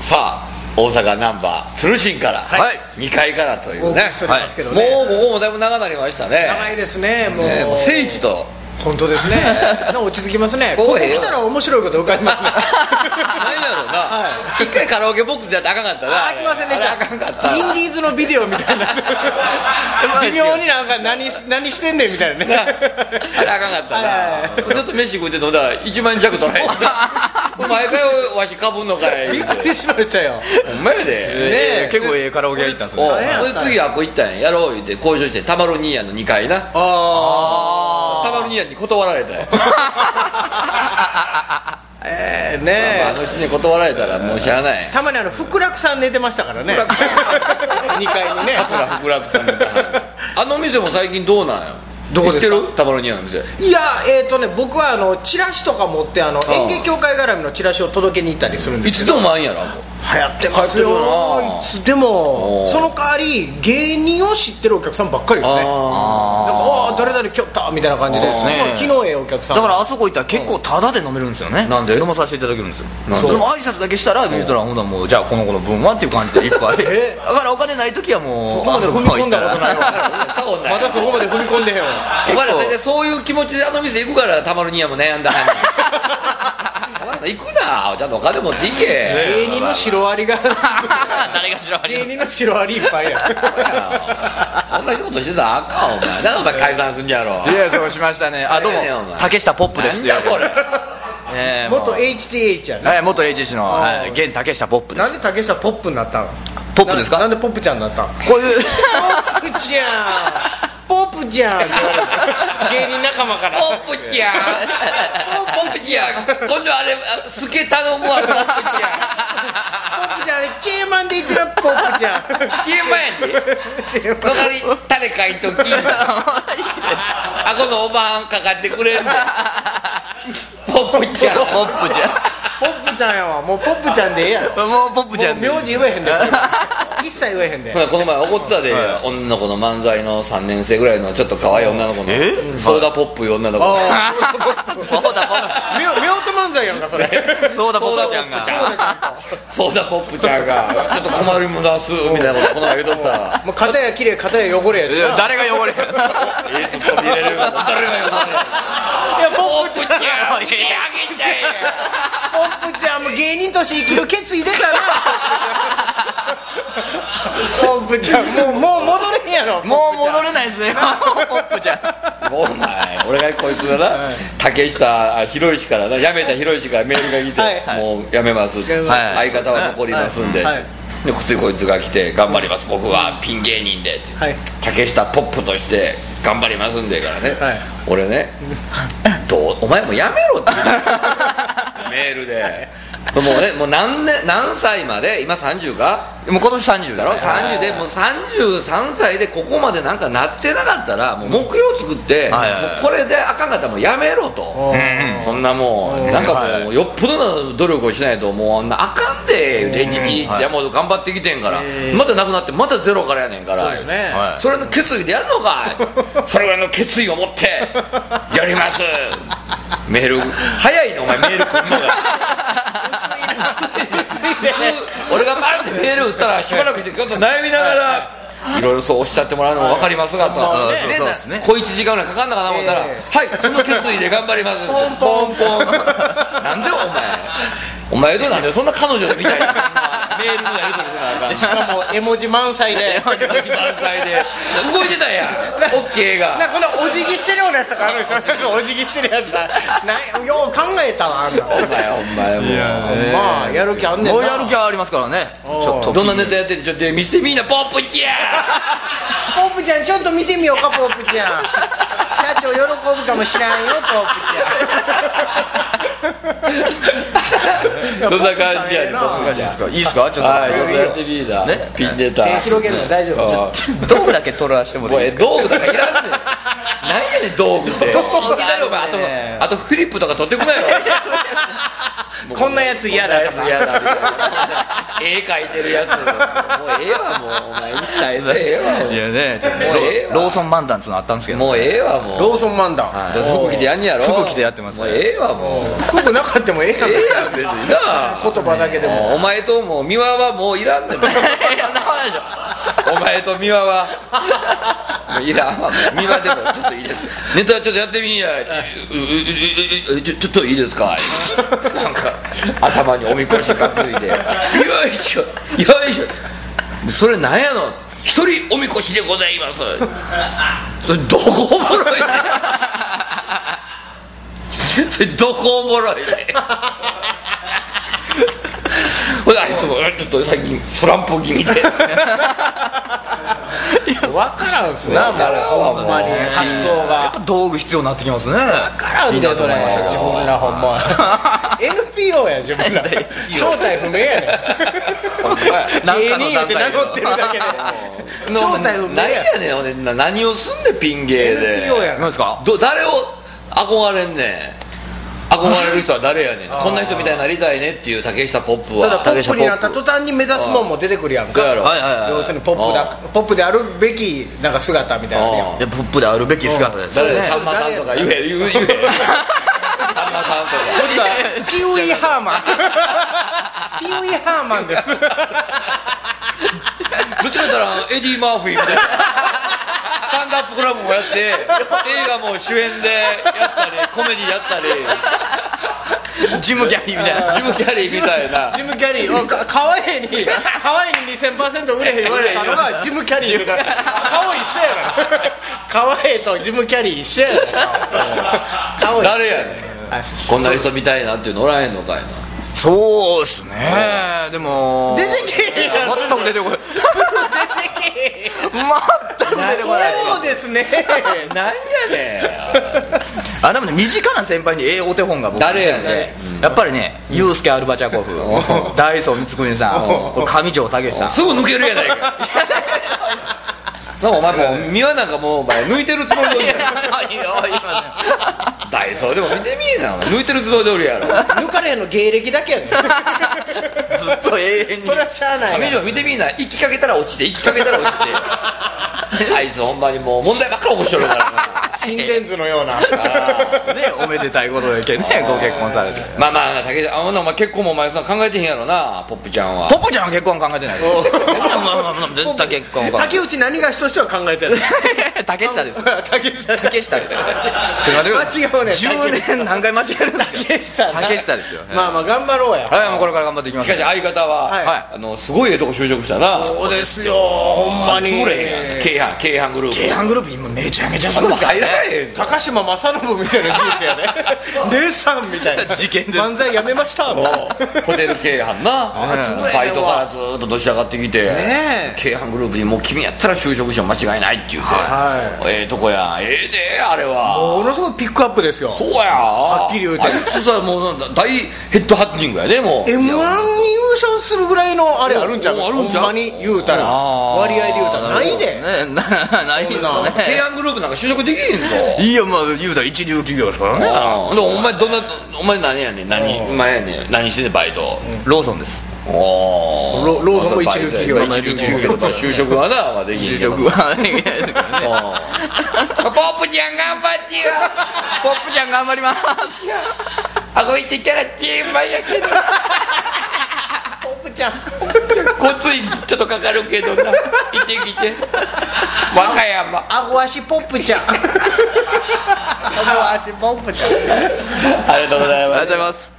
さあ大阪難波鶴新から、 はい、 2階からというね、 はい、 もうここもだいぶ長なりましたね。 長いですね。もう聖地と本当ですね。落ち着きますね。ここ来たら面白いこと浮かびますね。 何やろうな、一回カラオケボックスでやってあかんかったな。 あきませんでした。 あかんかった。 インディーズのビデオみたいな微妙になんか何してんねんみたいなね。 あれあかんかったな。ちょっと飯食って飲んだら1万円弱取られて毎回わしかぶんのかい。 びっくりしましたよ。 ほんまやで、 結構カラオケ屋行ったんですよね。 それ次あっこ行ったんやろう言って交渉して、たまる兄やんの2階な。たまる兄やんに断られたよ。 ねあの人に断られたらもうしゃあない。 たまに福楽さん寝てましたからね。2階にね。 桂福楽さんみたいな。あの店も最近どうなんや。 どこですか？ 知ってる？たまる兄やんの店。 いや僕はチラシとか持って演芸協会絡みのチラシを届けに行ったりするんですけど。 いつでもあんやろ。 流行ってますよ。いつでも。その代わり芸人を知ってるお客さんばっかりですね。なんか誰々来よったみたいな感じで、昨日お客さんだからあそこ行ったら結構タダで飲めるんですよね。 なんで飲まさせていただけるんですよ。でも挨拶だけしたら言うたら、ほんならもうじゃあこの子の分はっていう感じでいっぱい。だからお金ない時はもうそこまで踏み込んだことないわ。またそこまで踏み込んでへんわ。 お前ら大体そういう気持ちであの店行くからたまるにはもう悩んだはんねん。行くな、ちゃんとお金持って行け。 芸人のシロアリが誰がシロアリ？ 芸人のシロアリいっぱいや。 そんな仕事してたらあかんお前。なんでお前解散すんじゃろ。 いやそうしましたね。あどうも竹下ポップですよ。 なんだそれ。 元 HTH やね。 元 HTH の現竹下ポップです。 なんで竹下ポップになったの？ ポップですか？ なんでポップちゃんになったの？ こういうポップちゃんポップちゃんって言われた。芸人仲間からポップちゃんポップちゃん、今度あれスケ頼むわ。ポップちゃんポップちゃんチェーマンで言ってるポップちゃんチェーマンやで。そこにタレかいときあこのおばんかかってくれんで。ポップちゃんポップちゃんポップちゃんやわ。もうポップちゃんでええやろ。 もうポップちゃん名字言えへんで。一切言えへんで。 この前怒ってたで、女の子の漫才の3年生ぐらいのちょっと可愛い女の子のソーダポップいう女の子。 そうだポップ夫婦漫才やんかそれ。 そうだポップちゃんがソーダポップちゃんがちょっと困りも出すみたいなことこの前言うとったら、 もう片や綺麗片や汚れやしな。 誰が汚れる？ ツッコミ入れる。誰が汚れる？ いやポップちゃんいやあげちゃえよ。 ポップちゃんも芸人として生きる決意出たな。ポップちゃんもう戻れんやろ。 もう戻れないですね。ポップちゃんもうお前俺がこいつがな、竹下博之からな、辞めた博之からメールが来て、もう辞めます、相方は残りますんで、で次こいつが来て頑張ります、僕はピン芸人でって、竹下ポップとして頑張りますんでからね、俺ねお前もやめろってメールで、もうね、もう何歳まで、今30か、 もう今年30 だろ、30でもう33歳でここまでなんかなってなかったらもう目標作って、もうこれであかんかったらもうやめろと、そんなもうなんかもうよっぽどの努力をしないともうあかんで、連日山本頑張ってきてんから、またなくなってまたゼロからやねんから、それの決意でやるのかそれの決意を持ってやりますメール早いのお前、メール来るのが俺がバーってメール打ったらしばらくしてちょっと悩みながらいろいろそうおっしゃってもらうのも分かりますがと、小1時間ぐらいかかんのかな思ったら、はいその決意で頑張ります、ポンポンポンなんでお前となんでそんな彼女みたいなメールのやり取りせなあかん、 しかも絵文字満載で動いてたんや、オッケーがなんかこのお辞儀してるようなやつとかあるでしょ。なんかお辞儀してるやつだよう考えたわあんな。 お前もうまあやる気あんねんな。 もうやる気ありますからね。ちょっとどんなネタやってんの、ちょっと見せてみんな、ポップちゃポップちゃんちょっと見てみようか、ポップちゃん社長喜ぶかもしらんよ、ポップちゃんどんな感じやねん、ポップちゃん。 いいですか、ちょっとやってみだ、ピンネタ手広げるの大丈夫？ 道具だけ取らせてもらっていいですか。 道具だけいらんねん、何やねん道具って。あとフリップとか取ってくなよ。 こんなやつ嫌だとか。 絵描いてるやつもうええわもうお前に期待せええわいやねもうええわローソン漫談っつうのあったんですけどもうええわもうローソン漫談、 服着てやんねやろ服着てやってますもうええわもう服なかってもええやん、 ええやん別にな言葉だけでも。 お前ともう三輪はもういらんねんお前と三輪はもういらんわ三輪でもちょっといいですネタちょっとやってみんやちょっといいですかなんか頭におみこし担いでよいしょよいしょそれなんやの一人おみこしでございますそれどこおもろいねそれどこおもろいねほらあいつもちょっと最近スランプ気味で分からんっすな、もうほんまに発想が道具必要になってきますね。分からんでそれ自分らほんまNPO や自分ら正体不明やねん芸人って名乗ってるだけで正体不明何やねんほんで何をすんねんピン芸で NPO や何ですか誰を憧れんねん憧れる人は誰やねんこんな人みたいになりたいねっていう竹下ポップはただポップになった途端に目指すもんも出てくるやんか要するにポップであるべきなんか姿みたいなポップであるべき姿です誰さんまさんとか言えさんまさんとかピウイハーマンピウイハーマンですどっちか言ったらエディ・マーフィーみたいなスタンドアップクラブもやって映画も主演でやったりコメディやったりジム・キャリーみたいなジム・キャリーみたいなジム・キャリー川栄に 2000% 売れへん言われたのがジム・キャリーみたいな顔一緒やから川栄とジム・キャリー一緒やから誰やねんこんな人みたいなっていうのおらへんのかいなそうっすねでも出てけえやん全く出てこない全く出てこないそうですねなんやねんでもね身近な先輩にお手本が僕誰やねんやっぱりねユースケ・アルバチャコフダイソー光國さん上条武さんすぐ抜けるやないかお前もう三輪なんかもう抜いてるつもりでおるやんダイソーでも見てみえな抜いてるつもりでおるやろ抜かれへんの芸歴だけやねんずっと永遠にそれはしゃあない上条見てみえな行きかけたら落ちて行きかけたら落ちてあいつほんまにもう問題ばっかり起こしとるからな心電図のようなねおめでたいことでねご結婚されてまあまあ竹下お前結婚もお前考えてへんやろなポップちゃんはポップちゃんは結婚考えてないです絶対結婚竹内何がしとしては考えてる竹下です竹下竹下です間違うね 10年何回間違えるんですか竹下ですよまあまあ頑張ろうやはいもうこれから頑張っていきますしかし相方はすごいええとこ就職したなそうですよほんまに潰れへんやん京阪グループ京阪グループ今めちゃめちゃすごい入らへん高島正信みたいな人生やね姉さんみたいな事件です漫才やめましたもうホテル京阪なバイトからずっとのし上がってきて京阪グループにもう君やったら就職しても間違いないって言うてええとこやええであれはものすごいピックアップですよそうやはっきり言うてあいつさもう大ヘッドハッティングやでもう M1 に優勝するぐらいのあれあるんちゃうほんまに言うたら割合で言うたらないでないですよね京阪グループなんか就職できへんぞいやまあ言うたら一流企業ですからねお前何やねん何してんねんバイトローソンですローソンも一流企業一流企業就職はなできんけど就職はできないですからねポップちゃん頑張ってよポップちゃん頑張りますあこいってキャラチームやけどポップちゃんこついちょっとかかるけどな行ってきて和歌山あご足ポップちゃんあご足ポップちゃんありがとうございますありがとうございます